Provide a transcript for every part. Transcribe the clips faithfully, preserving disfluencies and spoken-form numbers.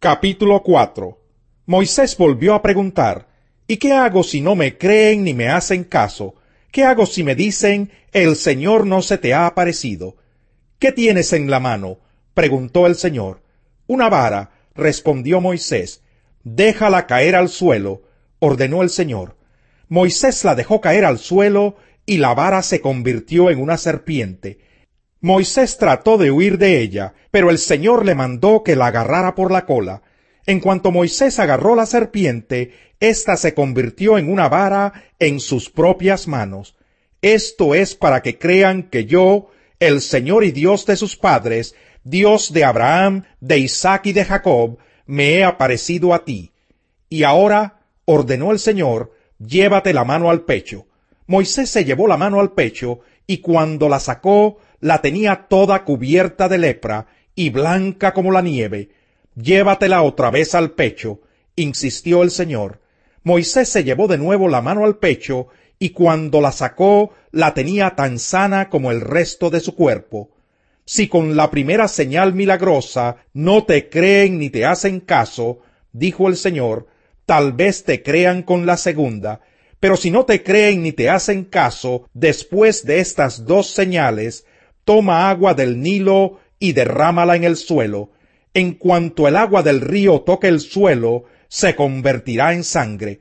Capítulo cuatro. Moisés volvió a preguntar, ¿y qué hago si no me creen ni me hacen caso? ¿Qué hago si me dicen, el Señor no se te ha aparecido? ¿Qué tienes en la mano? Preguntó el Señor. Una vara, respondió Moisés. Déjala caer al suelo, ordenó el Señor. Moisés la dejó caer al suelo y la vara se convirtió en una serpiente. Moisés trató de huir de ella, pero el Señor le mandó que la agarrara por la cola. En cuanto Moisés agarró la serpiente, ésta se convirtió en una vara en sus propias manos. Esto es para que crean que yo, el Señor y Dios de sus padres, Dios de Abraham, de Isaac y de Jacob, me he aparecido a ti. Y ahora, ordenó el Señor, llévate la mano al pecho. Moisés se llevó la mano al pecho, y cuando la sacó, la tenía toda cubierta de lepra, y blanca como la nieve. Llévatela otra vez al pecho, insistió el Señor. Moisés se llevó de nuevo la mano al pecho, y cuando la sacó, la tenía tan sana como el resto de su cuerpo. Si con la primera señal milagrosa no te creen ni te hacen caso, dijo el Señor, tal vez te crean con la segunda. Pero si no te creen ni te hacen caso, después de estas dos señales, toma agua del Nilo y derrámala en el suelo. En cuanto el agua del río toque el suelo, se convertirá en sangre.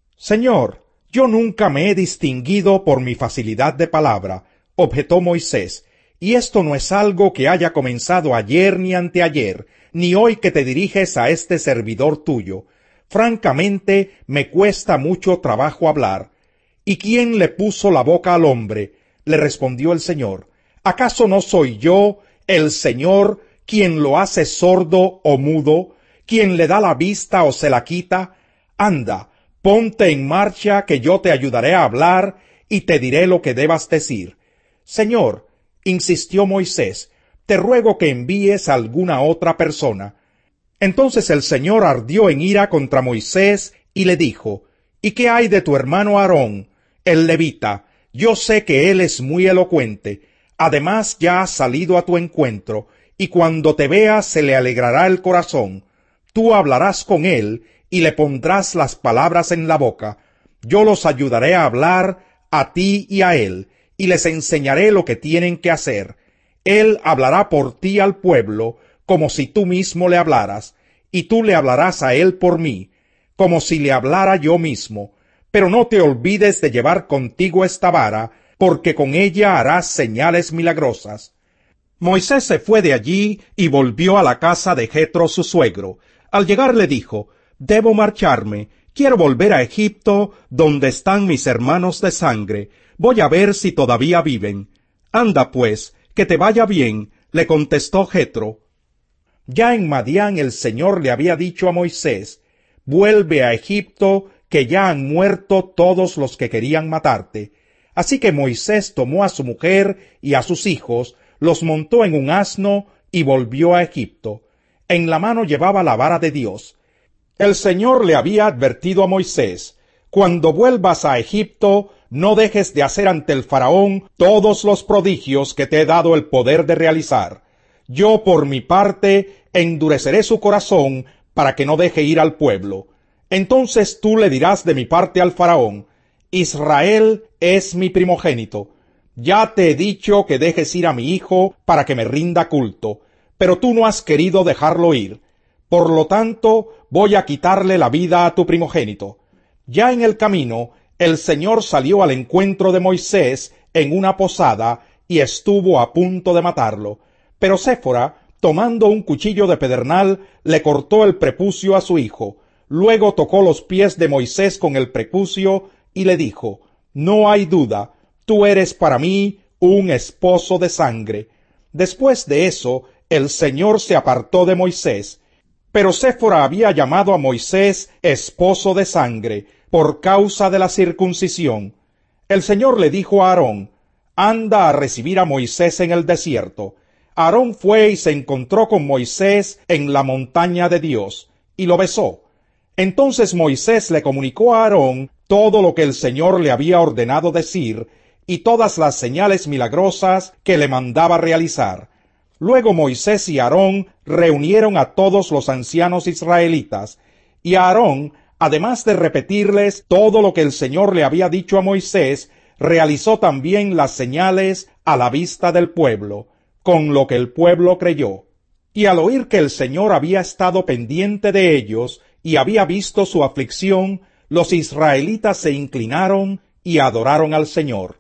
Señor, yo nunca me he distinguido por mi facilidad de palabra, objetó Moisés, y esto no es algo que haya comenzado ayer ni anteayer, ni hoy que te diriges a este servidor tuyo. Francamente, me cuesta mucho trabajo hablar. ¿Y quién le puso la boca al hombre? Le respondió el Señor. ¿Acaso no soy yo, el Señor, quien lo hace sordo o mudo, quien le da la vista o se la quita? Anda, ponte en marcha, que yo te ayudaré a hablar y te diré lo que debas decir. Señor, insistió Moisés, te ruego que envíes a alguna otra persona. Entonces el Señor ardió en ira contra Moisés y le dijo, ¿y qué hay de tu hermano Aarón, el levita? Yo sé que él es muy elocuente. Además ya ha salido a tu encuentro, y cuando te vea se le alegrará el corazón. Tú hablarás con él, y le pondrás las palabras en la boca. Yo los ayudaré a hablar, a ti y a él, y les enseñaré lo que tienen que hacer. Él hablará por ti al pueblo, como si tú mismo le hablaras, y tú le hablarás a él por mí, como si le hablara yo mismo. Pero no te olvides de llevar contigo esta vara, porque con ella harás señales milagrosas. Moisés se fue de allí y volvió a la casa de Jetro su suegro. Al llegar le dijo, debo marcharme, quiero volver a Egipto, donde están mis hermanos de sangre. Voy a ver si todavía viven. Anda pues, que te vaya bien, le contestó Jetro. Ya en Madián el Señor le había dicho a Moisés, vuelve a Egipto, que ya han muerto todos los que querían matarte. Así que Moisés tomó a su mujer y a sus hijos, los montó en un asno y volvió a Egipto. En la mano llevaba la vara de Dios. El Señor le había advertido a Moisés, cuando vuelvas a Egipto, no dejes de hacer ante el faraón todos los prodigios que te he dado el poder de realizar. Yo, por mi parte, endureceré su corazón para que no deje ir al pueblo. Entonces tú le dirás de mi parte al faraón, Israel es mi primogénito. Ya te he dicho que dejes ir a mi hijo para que me rinda culto, pero tú no has querido dejarlo ir. Por lo tanto, voy a quitarle la vida a tu primogénito. Ya en el camino, el Señor salió al encuentro de Moisés en una posada y estuvo a punto de matarlo. Pero Séfora, tomando un cuchillo de pedernal, le cortó el prepucio a su hijo. Luego tocó los pies de Moisés con el prepucio y le dijo, no hay duda, tú eres para mí un esposo de sangre. Después de eso, el Señor se apartó de Moisés. Pero Séfora había llamado a Moisés esposo de sangre, por causa de la circuncisión. El Señor le dijo a Aarón, anda a recibir a Moisés en el desierto. Aarón fue y se encontró con Moisés en la montaña de Dios, y lo besó. Entonces Moisés le comunicó a Aarón todo lo que el Señor le había ordenado decir, y todas las señales milagrosas que le mandaba realizar. Luego Moisés y Aarón reunieron a todos los ancianos israelitas, y Aarón, además de repetirles todo lo que el Señor le había dicho a Moisés, realizó también las señales a la vista del pueblo, con lo que el pueblo creyó. Y al oír que el Señor había estado pendiente de ellos y había visto su aflicción, los israelitas se inclinaron y adoraron al Señor.